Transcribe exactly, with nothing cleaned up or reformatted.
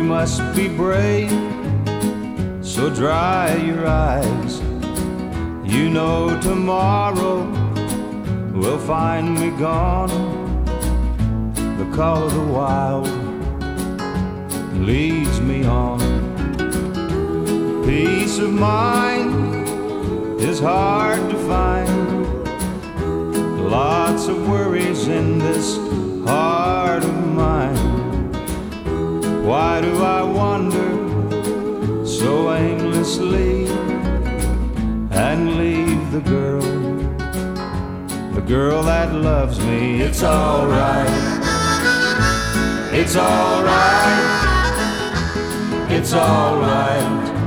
must be brave, so dry your eyes. You know tomorrow will find me gone. The call of the wild leads me on. Peace of mind is hard to find. Lots of worries in this heart of mine. Why do I wander so aimlessly and leave the girl, the girl that loves me? It's alright, it's alright, it's alright.